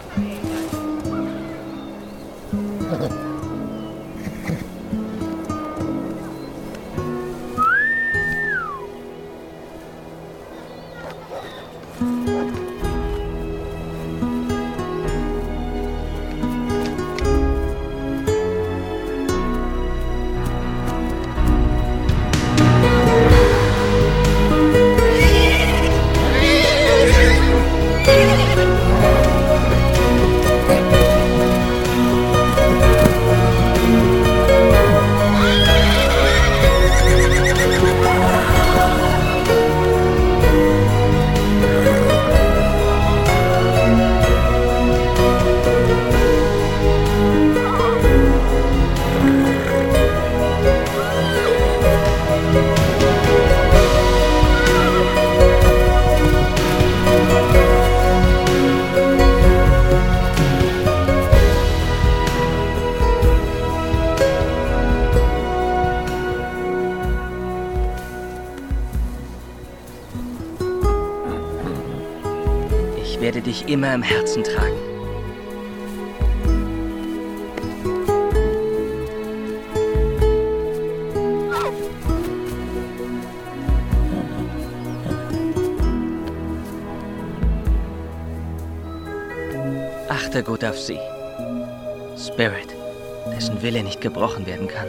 Ich werde dich immer im Herzen tragen. Achte gut auf sie. Spirit, dessen Wille nicht gebrochen werden kann.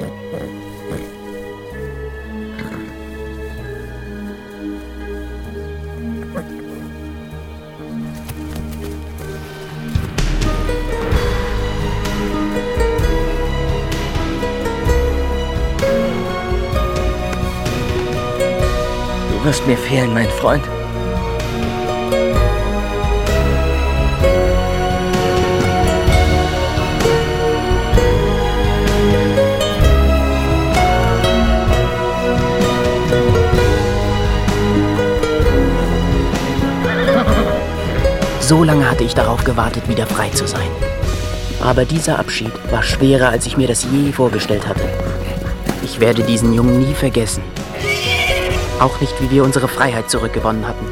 Du wirst mir fehlen, mein Freund. So lange hatte ich darauf gewartet, wieder frei zu sein. Aber dieser Abschied war schwerer, als ich mir das je vorgestellt hatte. Ich werde diesen Jungen nie vergessen. Auch nicht, wie wir unsere Freiheit zurückgewonnen hatten.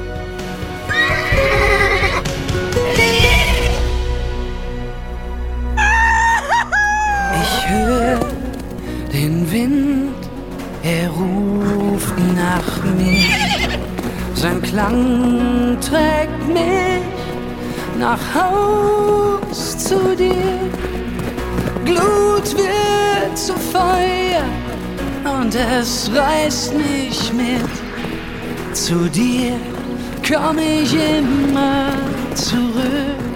Ich höre den Wind, er ruft nach mir. Sein Klang trägt mich nach Haus zu dir. Glut wird zu Feuer und es reißt mich mit. Zu dir komm ich immer zurück.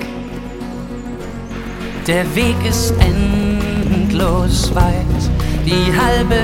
Der Weg ist endlos weit, die halbe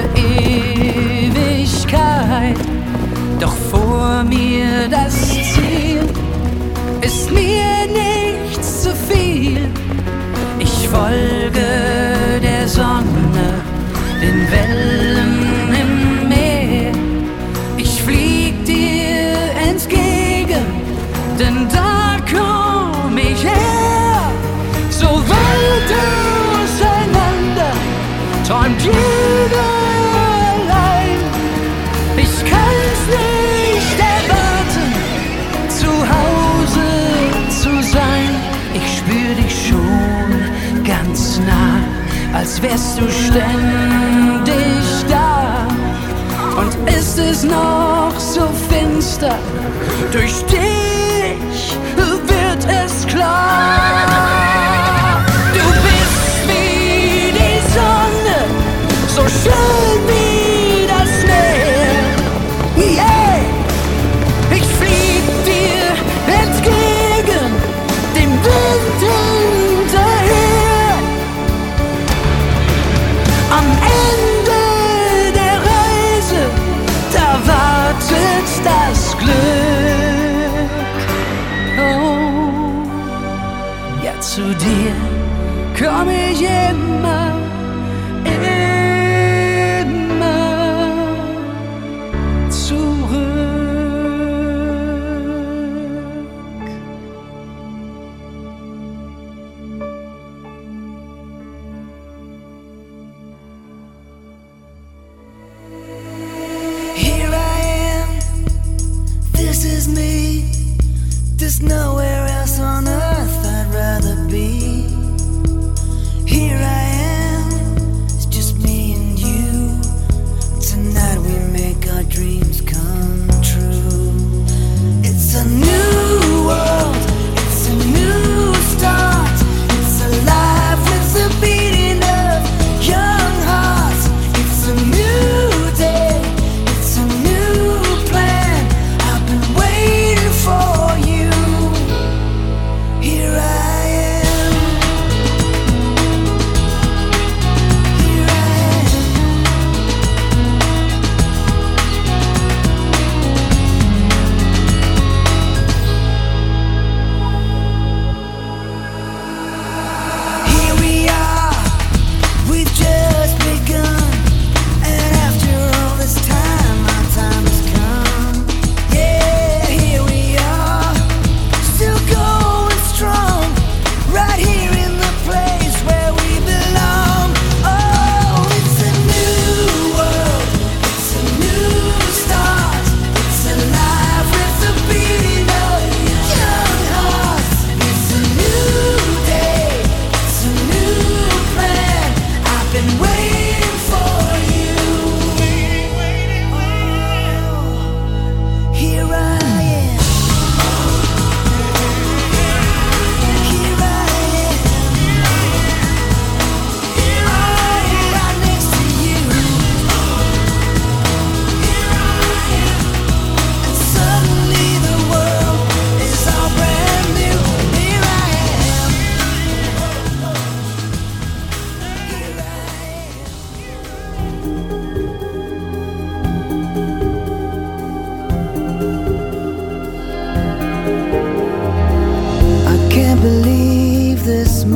Ewigkeit. Doch vor mir das Ziel ist mir nichts zu viel. Ich folge der Sonne, den Wellen im Meer. Ich flieg dir entgegen, denn da komm ich her. So weit auseinander träumt jeder allein. Ich kann's nicht erwarten, zu Hause zu sein. Ich spür dich schon ganz nah, als wärst du ständig da. Und ist es noch so finster, durch dich wird es klar. Du bist wie die Sonne, so schön wie das Meer. Yeah! Ich flieg dir entgegen, dem Wind hinterher. Am Ende der Reise, da wartet das Glück. Oh, ja, zu dir komm ich immer, immer zurück. Here I am, this is me. There's nowhere else on earth I'd rather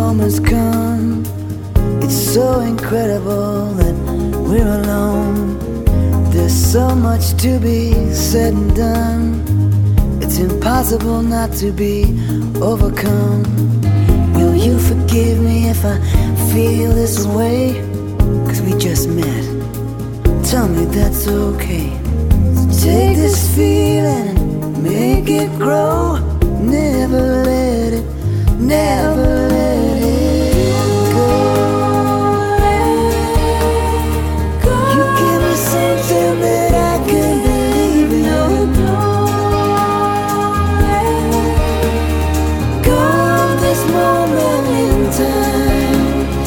moment's come. It's so incredible that we're alone. There's so much to be said and done. It's impossible not to be overcome. Will you forgive me if I feel this way? 'Cause we just met. Tell me that's okay. So take this feeling and make it grow. Never let it go. You give me something that I can believe in. Go this moment in time.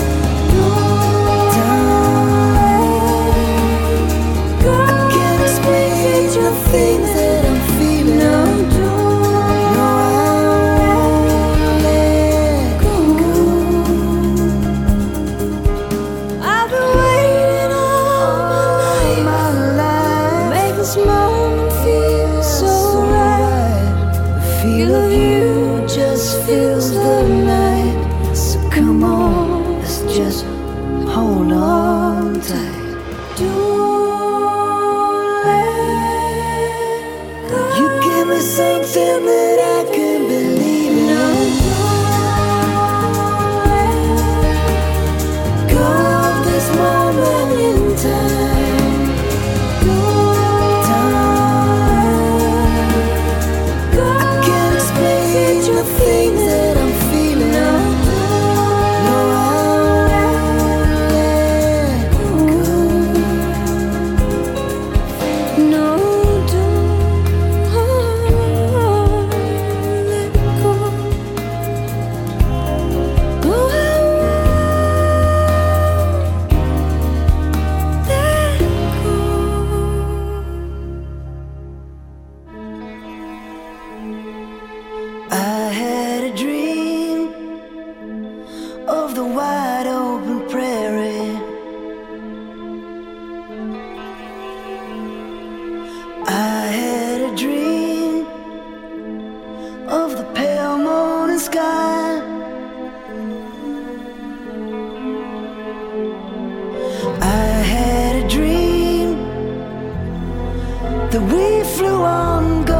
I can't explain the things that I'm feeling. Feels the night, so come on, let's just hold on tight. Don't let go. You give me something that I can believe in. Go this moment in time. I can't explain the things that I'm feeling. No, I won't let go. No, don't let go. Oh, I won't let go. I had a dream of the wide open prairie. I had a dream of the pale morning sky. I had a dream that we flew on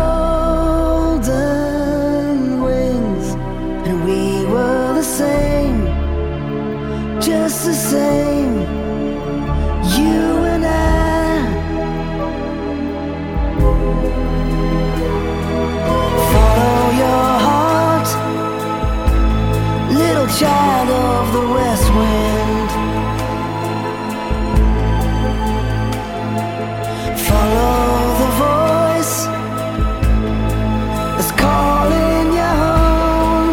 golden wings, and we were the same, just the same, you and I. Follow your heart, little child of the west wind. Follow the voice that's calling you home.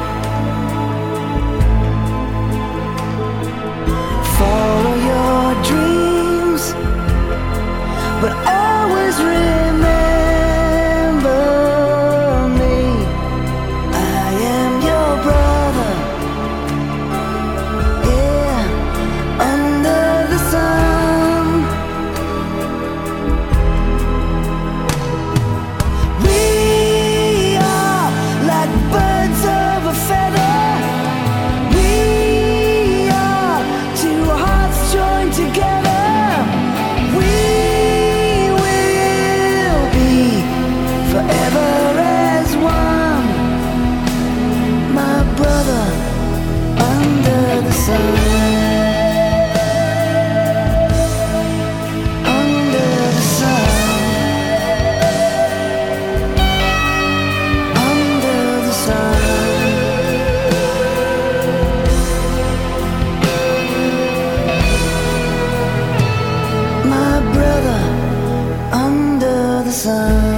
Follow your dreams, but always remember me. I am your brother, yeah, under the sun. We are like birds of a feather. We are two hearts joined together. We will be forever as one. My brother under the sun. Under the sun. Under the sun. My brother under the sun.